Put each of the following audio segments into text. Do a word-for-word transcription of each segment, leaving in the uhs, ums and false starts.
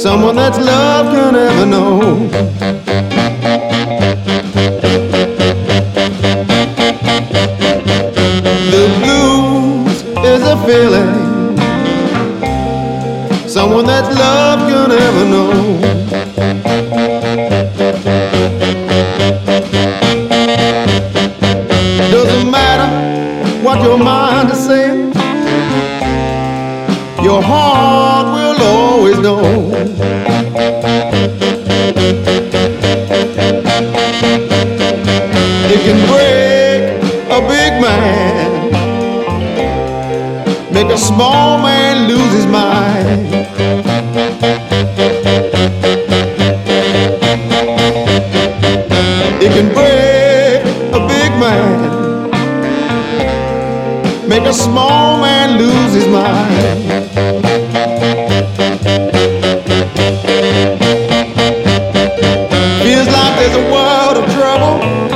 someone that's love can ever know. The blues is a feeling someone that love can ever know. Doesn't matter what your mind is saying, your heart will always know. It can break a big man, make a small man lose his mind. It can break a big man, make a small man lose his mind. Feels like there's a world of trouble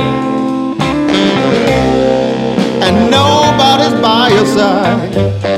and nobody's by your side.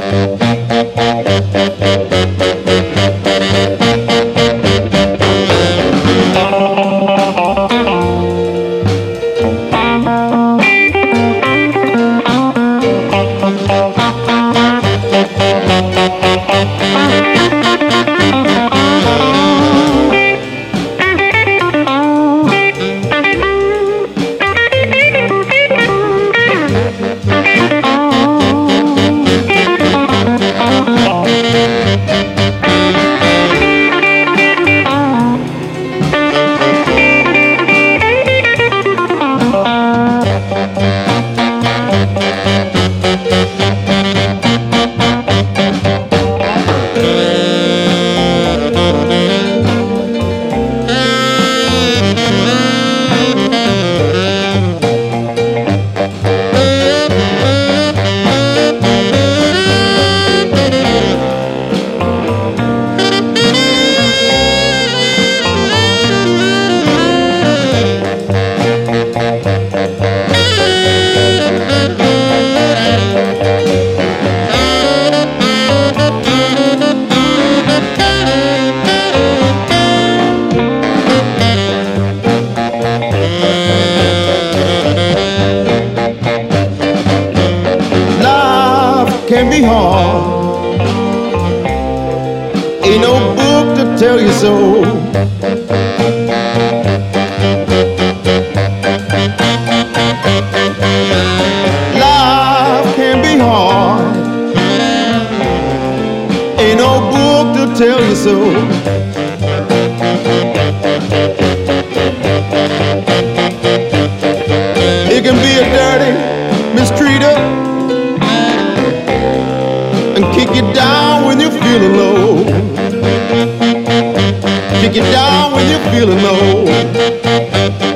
Can be hard, ain't no book to tell you so. Life can be hard, ain't no book to tell you so. It can be a dirty mistreater and kick you down when you're feeling low. Kick you down when you're feeling low.